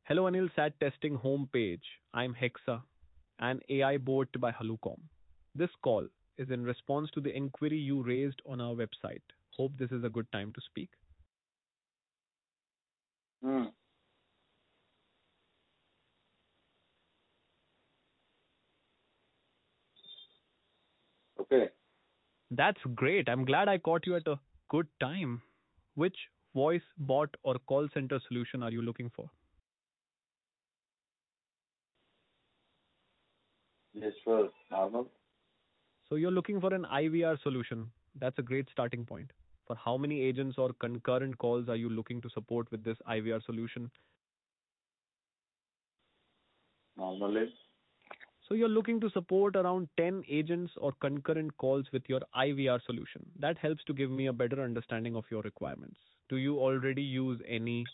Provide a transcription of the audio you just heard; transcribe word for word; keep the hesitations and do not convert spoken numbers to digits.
Hello Anil Sat Testing homepage. I'm Hexa, an A I bot by Halucom. This call is in response to the inquiry you raised on our website. Hope this is a good time to speak. Hmm. Okay. That's great. I'm glad I caught you at a good time. Which voice bot or call center solution are you looking for? Yes, sure. Normal. So you're looking for an I V R solution. That's a great starting point. For how many agents or concurrent calls are you looking to support with this I V R solution? Normally. So you're looking to support around ten agents or concurrent calls with your I V R solution. That helps to give me a better understanding of your requirements. Do you already use any